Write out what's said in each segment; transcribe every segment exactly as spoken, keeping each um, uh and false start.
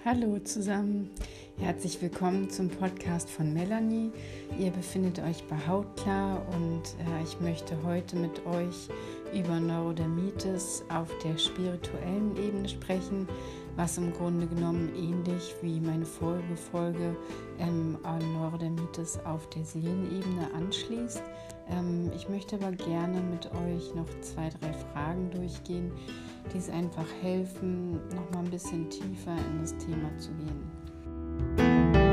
Hallo zusammen, herzlich willkommen zum Podcast von Melanie. Ihr befindet euch bei Hautklar und äh, ich möchte heute mit euch über Neurodermitis auf der spirituellen Ebene sprechen, was im Grunde genommen ähnlich wie meine vorige Folge ähm, an Neurodermitis auf der Seelenebene anschließt. Ähm, ich möchte aber gerne mit euch noch zwei, drei Fragen durchgehen, die es einfach helfen, noch mal ein bisschen tiefer in das Thema zu gehen.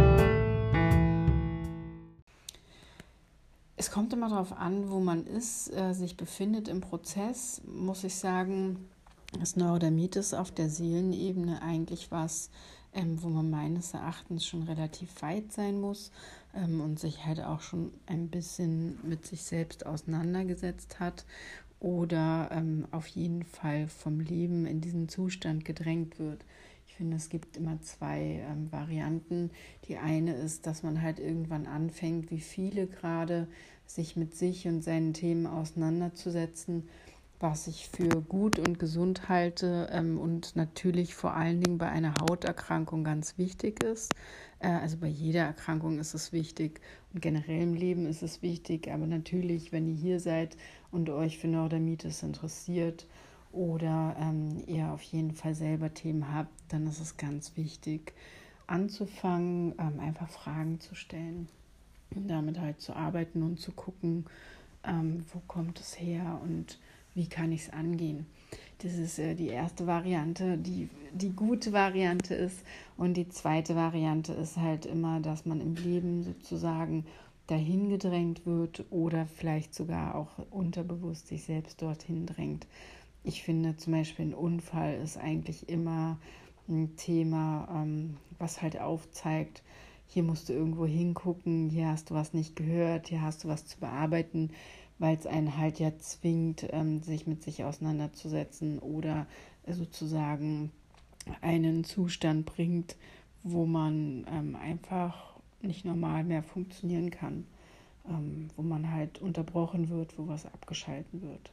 Es kommt immer darauf an, wo man ist, äh, sich befindet im Prozess, muss ich sagen, ist Neurodermitis auf der Seelenebene eigentlich was, ähm, wo man meines Erachtens schon relativ weit sein muss ähm, und sich halt auch schon ein bisschen mit sich selbst auseinandergesetzt hat oder ähm, auf jeden Fall vom Leben in diesen Zustand gedrängt wird. Ich finde, es gibt immer zwei ähm, Varianten. Die eine ist, dass man halt irgendwann anfängt, wie viele gerade, sich mit sich und seinen Themen auseinanderzusetzen, was ich für gut und gesund halte ähm, und natürlich vor allen Dingen bei einer Hauterkrankung ganz wichtig ist. Äh, also bei jeder Erkrankung ist es wichtig und generell im Leben ist es wichtig, aber natürlich, wenn ihr hier seid und euch für Neurodermitis interessiert oder ähm, ihr auf jeden Fall selber Themen habt, dann ist es ganz wichtig anzufangen, ähm, einfach Fragen zu stellen und damit halt zu arbeiten und zu gucken, ähm, wo kommt es her und wie kann ich es angehen. Das ist äh, die erste Variante, die die gute Variante ist. Und die zweite Variante ist halt immer, dass man im Leben sozusagen dahin gedrängt wird oder vielleicht sogar auch unterbewusst sich selbst dorthin drängt. Ich finde zum Beispiel, ein Unfall ist eigentlich immer ein Thema, ähm, was halt aufzeigt, hier musst du irgendwo hingucken, hier hast du was nicht gehört, hier hast du was zu bearbeiten, weil es einen halt ja zwingt, ähm, sich mit sich auseinanderzusetzen oder sozusagen einen Zustand bringt, wo man ähm, einfach nicht normal mehr funktionieren kann, ähm, wo man halt unterbrochen wird, wo was abgeschalten wird.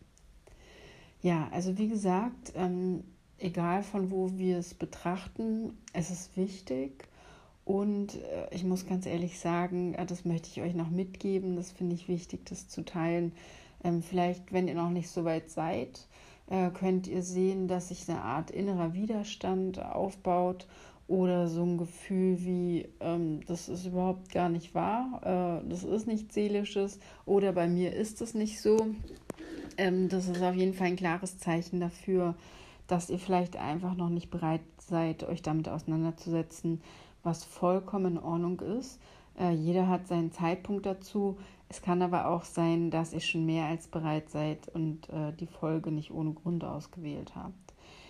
Ja, also wie gesagt, ähm, egal von wo wir es betrachten, es ist wichtig. Und äh, ich muss ganz ehrlich sagen, äh, das möchte ich euch noch mitgeben, das finde ich wichtig, das zu teilen. Ähm, vielleicht, wenn ihr noch nicht so weit seid, äh, könnt ihr sehen, dass sich eine Art innerer Widerstand aufbaut oder so ein Gefühl wie, ähm, das ist überhaupt gar nicht wahr, äh, das ist nichts Seelisches oder bei mir ist es nicht so. Ähm, das ist auf jeden Fall ein klares Zeichen dafür, dass ihr vielleicht einfach noch nicht bereit seid, euch damit auseinanderzusetzen, was vollkommen in Ordnung ist. Äh, jeder hat seinen Zeitpunkt dazu. Es kann aber auch sein, dass ihr schon mehr als bereit seid und äh, die Folge nicht ohne Grund ausgewählt habt.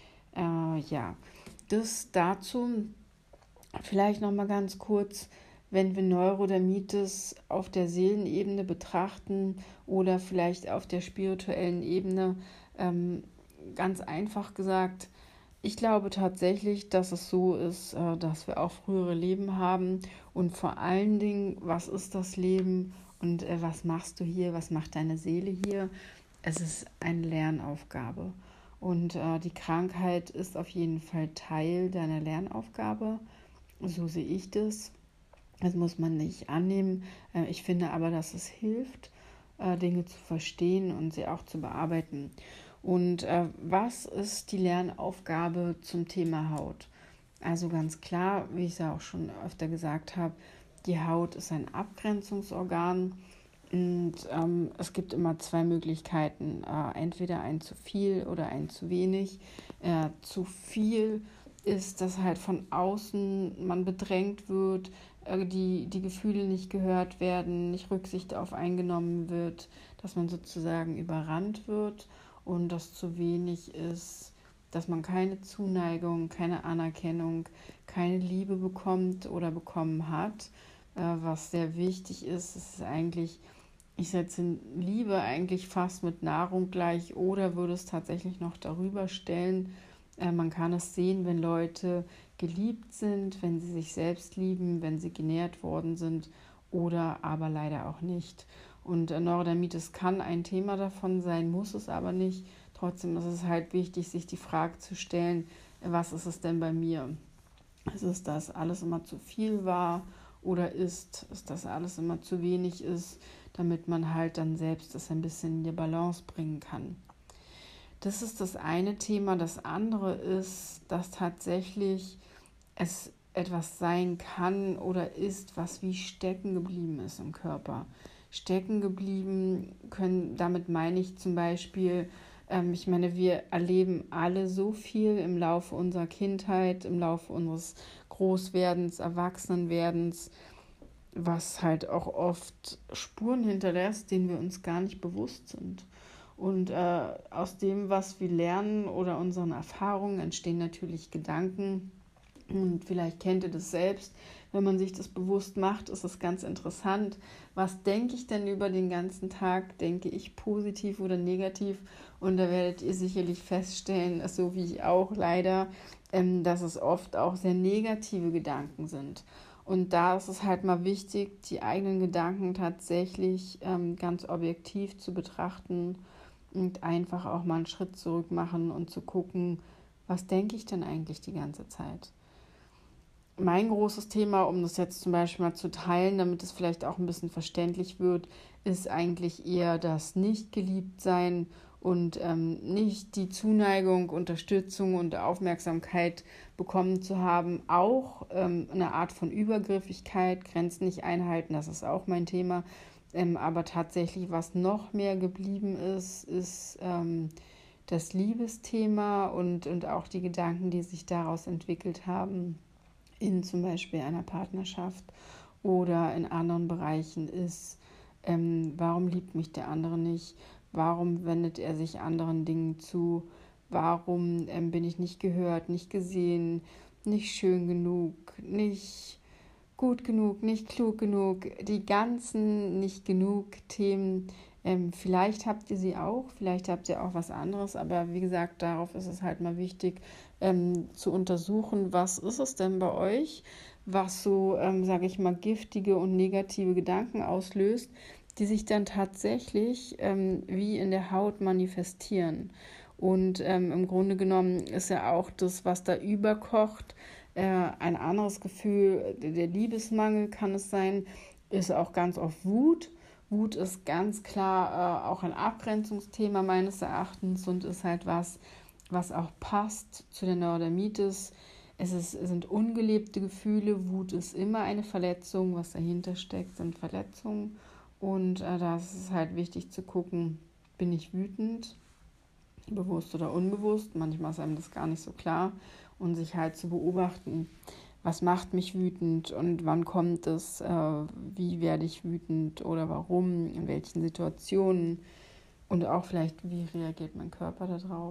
Äh, ja, das dazu. Vielleicht nochmal ganz kurz, wenn wir Neurodermitis auf der Seelenebene betrachten oder vielleicht auf der spirituellen Ebene, ähm, ganz einfach gesagt, ich glaube tatsächlich, dass es so ist, äh, dass wir auch frühere Leben haben und vor allen Dingen, was ist das Leben und äh, was machst du hier, was macht deine Seele hier? Es ist eine Lernaufgabe und äh, die Krankheit ist auf jeden Fall Teil deiner Lernaufgabe. So sehe ich das. Das muss man nicht annehmen. Ich finde aber, dass es hilft, Dinge zu verstehen und sie auch zu bearbeiten. Und was ist die Lernaufgabe zum Thema Haut? Also ganz klar, wie ich es ja auch schon öfter gesagt habe, die Haut ist ein Abgrenzungsorgan und ähm, es gibt immer zwei Möglichkeiten, äh, entweder ein zu viel oder ein zu wenig. Äh, zu viel ist, dass halt von außen man bedrängt wird, äh, die, die Gefühle nicht gehört werden, nicht Rücksicht auf eingenommen wird, dass man sozusagen überrannt wird und das zu wenig ist, dass man keine Zuneigung, keine Anerkennung, keine Liebe bekommt oder bekommen hat. Äh, was sehr wichtig ist, ist eigentlich, ich setze Liebe eigentlich fast mit Nahrung gleich oder würde es tatsächlich noch darüber stellen. Äh, man kann es sehen, wenn Leute geliebt sind, wenn sie sich selbst lieben, wenn sie genährt worden sind oder aber leider auch nicht. Und äh, Neurodermitis kann ein Thema davon sein, muss es aber nicht. Trotzdem ist es halt wichtig, sich die Frage zu stellen, was ist es denn bei mir? Ist es, dass alles immer zu viel war oder ist es, dass alles immer zu wenig ist, damit man halt dann selbst das ein bisschen in die Balance bringen kann. Das ist das eine Thema. Das andere ist, dass tatsächlich es etwas sein kann oder ist, was wie stecken geblieben ist im Körper. Stecken geblieben können, damit meine ich zum Beispiel, ähm, ich meine, wir erleben alle so viel im Laufe unserer Kindheit, im Laufe unseres Großwerdens, Erwachsenenwerdens, was halt auch oft Spuren hinterlässt, denen wir uns gar nicht bewusst sind. Und äh, aus dem, was wir lernen oder unseren Erfahrungen, entstehen natürlich Gedanken. Und vielleicht kennt ihr das selbst. Wenn man sich das bewusst macht, ist es ganz interessant. Was denke ich denn über den ganzen Tag? Denke ich positiv oder negativ? Und da werdet ihr sicherlich feststellen, so wie ich auch leider, ähm, dass es oft auch sehr negative Gedanken sind. Und da ist es halt mal wichtig, die eigenen Gedanken tatsächlich ähm, ganz objektiv zu betrachten und einfach auch mal einen Schritt zurück machen und zu gucken, was denke ich denn eigentlich die ganze Zeit? Mein großes Thema, um das jetzt zum Beispiel mal zu teilen, damit es vielleicht auch ein bisschen verständlich wird, ist eigentlich eher das Nicht-Geliebt-Sein und ähm, nicht die Zuneigung, Unterstützung und Aufmerksamkeit bekommen zu haben. Auch ähm, eine Art von Übergriffigkeit, Grenzen nicht einhalten, das ist auch mein Thema. Ähm, aber tatsächlich, was noch mehr geblieben ist, ist ähm, das Liebesthema und, und auch die Gedanken, die sich daraus entwickelt haben in zum Beispiel einer Partnerschaft oder in anderen Bereichen ist, ähm, warum liebt mich der andere nicht, warum wendet er sich anderen Dingen zu, warum ähm, bin ich nicht gehört, nicht gesehen, nicht schön genug, nicht gut genug, nicht klug genug, die ganzen nicht genug Themen. Ähm, vielleicht habt ihr sie auch, vielleicht habt ihr auch was anderes, aber wie gesagt, darauf ist es halt mal wichtig, ähm, zu untersuchen, was ist es denn bei euch, was so, ähm, sage ich mal, giftige und negative Gedanken auslöst, die sich dann tatsächlich ähm, wie in der Haut manifestieren. Und ähm, im Grunde genommen ist ja auch das, was da überkocht, äh, ein anderes Gefühl, der Liebesmangel kann es sein, ist auch ganz oft Wut. Wut ist ganz klar äh, auch ein Abgrenzungsthema meines Erachtens und ist halt was, was auch passt zu der Neurodermitis. Es, ist, es sind ungelebte Gefühle. Wut ist immer eine Verletzung. Was dahinter steckt, sind Verletzungen. Und äh, da ist es halt wichtig zu gucken, bin ich wütend, bewusst oder unbewusst. Manchmal ist einem das gar nicht so klar. Und sich halt zu beobachten, was macht mich wütend und wann kommt es, äh, wie werde ich wütend oder warum, in welchen Situationen und auch vielleicht, wie reagiert mein Körper darauf.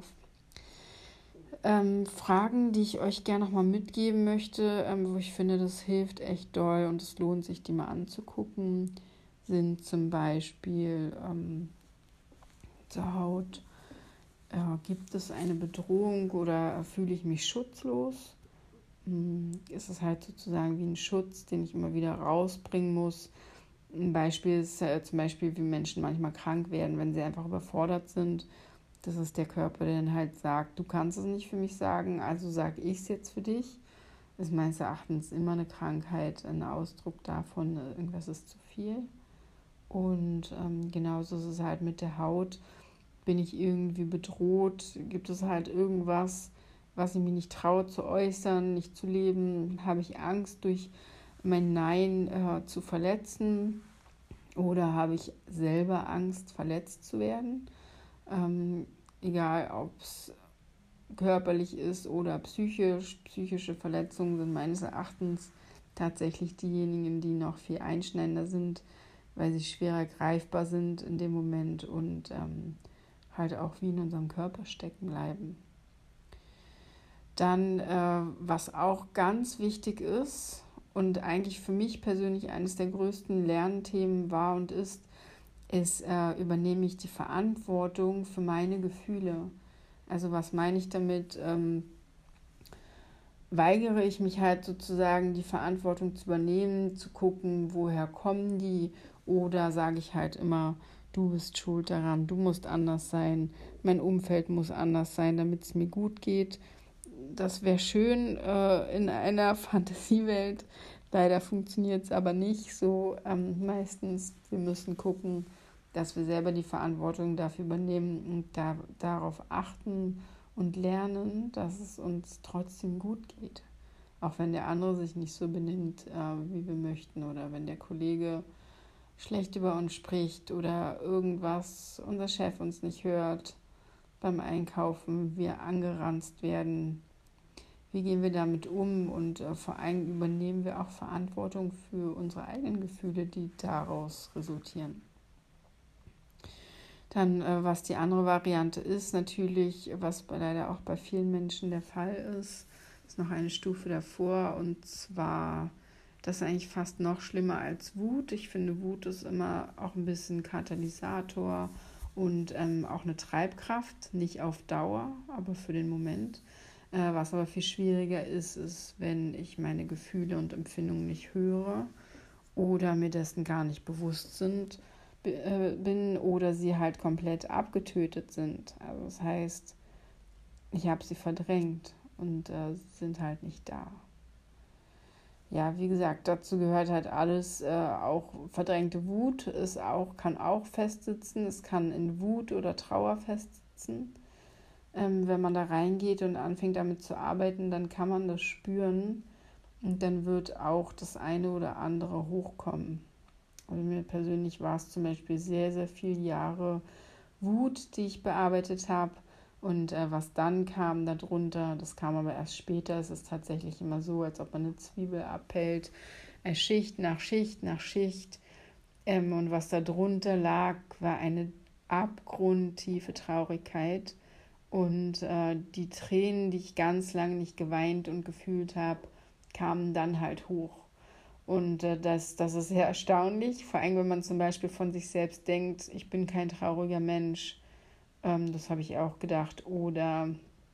Ähm, Fragen, die ich euch gerne nochmal mitgeben möchte, ähm, wo ich finde, das hilft echt doll und es lohnt sich, die mal anzugucken, sind zum Beispiel ähm, zur Haut. Äh, gibt es eine Bedrohung oder fühle ich mich schutzlos? Hm, ist es halt sozusagen wie ein Schutz, den ich immer wieder rausbringen muss. Ein Beispiel ist äh, zum Beispiel, wie Menschen manchmal krank werden, wenn sie einfach überfordert sind. Das ist der Körper, der dann halt sagt, du kannst es nicht für mich sagen, also sage ich es jetzt für dich. Ist meines Erachtens immer eine Krankheit, ein Ausdruck davon, irgendwas ist zu viel. Und ähm, genauso ist es halt mit der Haut. Bin ich irgendwie bedroht? Gibt es halt irgendwas, was ich mir nicht traue zu äußern, nicht zu leben? Habe ich Angst, durch mein Nein äh, zu verletzen? Oder habe ich selber Angst, verletzt zu werden? Ähm, egal, ob es körperlich ist oder psychisch. Psychische Verletzungen sind meines Erachtens tatsächlich diejenigen, die noch viel einschneidender sind, weil sie schwerer greifbar sind in dem Moment und ähm, halt auch wie in unserem Körper stecken bleiben. Dann, äh, was auch ganz wichtig ist und eigentlich für mich persönlich eines der größten Lernthemen war und ist, ist, äh, übernehme ich die Verantwortung für meine Gefühle. Also was meine ich damit? Ähm, weigere ich mich halt sozusagen, die Verantwortung zu übernehmen, zu gucken, woher kommen die, oder sage ich halt immer, du bist schuld daran, du musst anders sein, mein Umfeld muss anders sein, damit es mir gut geht. das wäre schön äh, in einer Fantasiewelt. Leider funktioniert es aber nicht so. Ähm, meistens, wir müssen gucken, dass wir selber die Verantwortung dafür übernehmen und da, darauf achten und lernen, dass es uns trotzdem gut geht. Auch wenn der andere sich nicht so benimmt, äh, wie wir möchten, oder wenn der Kollege schlecht über uns spricht oder irgendwas, unser Chef uns nicht hört beim Einkaufen, wir angeranzt werden. Wie gehen wir damit um? Und äh, vor allem übernehmen wir auch Verantwortung für unsere eigenen Gefühle, die daraus resultieren. Dann, äh, was die andere Variante ist, natürlich, was bei, leider auch bei vielen Menschen der Fall ist, ist noch eine Stufe davor, und zwar, das ist eigentlich fast noch schlimmer als Wut. Ich finde, Wut ist immer auch ein bisschen Katalysator und ähm, auch eine Treibkraft, nicht auf Dauer, aber für den Moment. Äh, was aber viel schwieriger ist, ist, wenn ich meine Gefühle und Empfindungen nicht höre oder mir dessen gar nicht bewusst sind, äh, bin oder sie halt komplett abgetötet sind. Also das heißt, ich habe sie verdrängt und äh, sind halt nicht da. Ja, wie gesagt, dazu gehört halt alles, äh, auch verdrängte Wut ist auch, kann auch festsitzen, es kann in Wut oder Trauer festsitzen. Ähm, wenn man da reingeht und anfängt damit zu arbeiten, dann kann man das spüren und dann wird auch das eine oder andere hochkommen. Also mir persönlich war es zum Beispiel sehr, sehr viele Jahre Wut, die ich bearbeitet habe. Und äh, was dann kam darunter, das kam aber erst später. Es ist tatsächlich immer so, als ob man eine Zwiebel abhält, äh, Schicht nach Schicht nach Schicht. Ähm, und was darunter lag, war eine abgrundtiefe Traurigkeit. Und äh, die Tränen, die ich ganz lange nicht geweint und gefühlt habe, kamen dann halt hoch. Und äh, das, das ist sehr erstaunlich, vor allem wenn man zum Beispiel von sich selbst denkt, ich bin kein trauriger Mensch. Ähm, das habe ich auch gedacht. Oder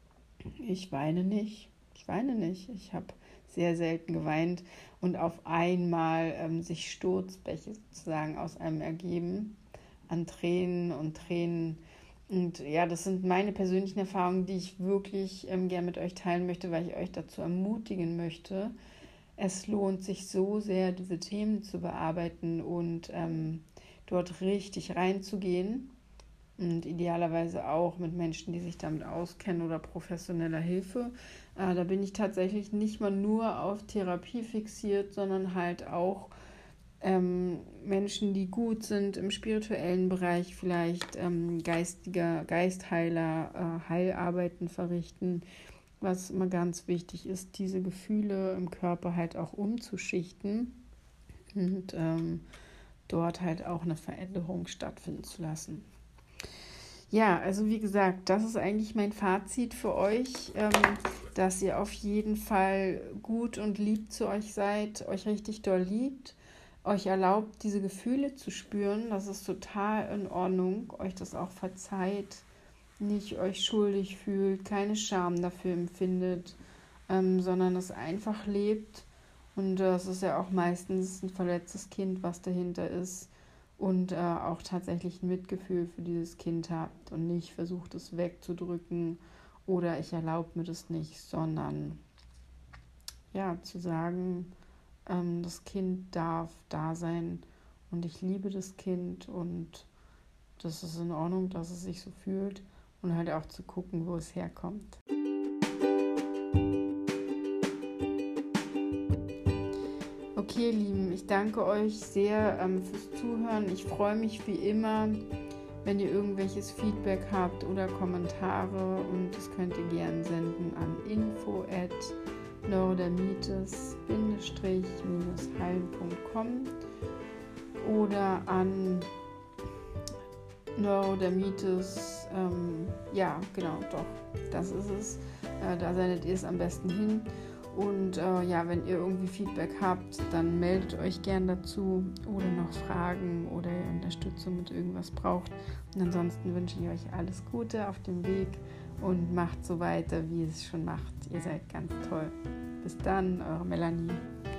ich weine nicht. Ich weine nicht. Ich habe sehr selten geweint. Und auf einmal ähm, sich Sturzbäche sozusagen aus einem ergeben an Tränen und Tränen. Und ja, das sind meine persönlichen Erfahrungen, die ich wirklich ähm, gerne mit euch teilen möchte, weil ich euch dazu ermutigen möchte. Es lohnt sich so sehr, diese Themen zu bearbeiten und ähm, dort richtig reinzugehen. Und idealerweise auch mit Menschen, die sich damit auskennen oder professioneller Hilfe. Äh, da bin ich tatsächlich nicht mal nur auf Therapie fixiert, sondern halt auch ähm, Menschen, die gut sind im spirituellen Bereich, vielleicht ähm, geistiger Geistheiler, äh, Heilarbeiten verrichten. Was immer ganz wichtig ist, diese Gefühle im Körper halt auch umzuschichten und ähm, dort halt auch eine Veränderung stattfinden zu lassen. Ja, also wie gesagt, das ist eigentlich mein Fazit für euch, ähm, dass ihr auf jeden Fall gut und lieb zu euch seid, euch richtig doll liebt, euch erlaubt, diese Gefühle zu spüren. Das ist total in Ordnung, euch das auch verzeiht, nicht euch schuldig fühlt, keine Scham dafür empfindet, ähm, sondern es einfach lebt. Und das ist ja auch meistens ein verletztes Kind, was dahinter ist. Und äh, auch tatsächlich ein Mitgefühl für dieses Kind habt und nicht versucht, es wegzudrücken oder ich erlaube mir das nicht, sondern ja, zu sagen, ähm, das Kind darf da sein und ich liebe das Kind und das ist in Ordnung, dass es sich so fühlt und halt auch zu gucken, wo es herkommt. Okay, ihr Lieben, ich danke euch sehr ähm, fürs Zuhören. Ich freue mich wie immer, wenn ihr irgendwelches Feedback habt oder Kommentare und das könnt ihr gerne senden an info at neurodermitis heilen punkt com oder an Neurodermitis, ähm, ja, genau, doch, das ist es. Äh, da sendet ihr es am besten hin. Und äh, ja, wenn ihr irgendwie Feedback habt, dann meldet euch gern dazu oder noch Fragen oder ihr Unterstützung mit irgendwas braucht. Und ansonsten wünsche ich euch alles Gute auf dem Weg und macht so weiter, wie ihr es schon macht. Ihr seid ganz toll. Bis dann, eure Melanie.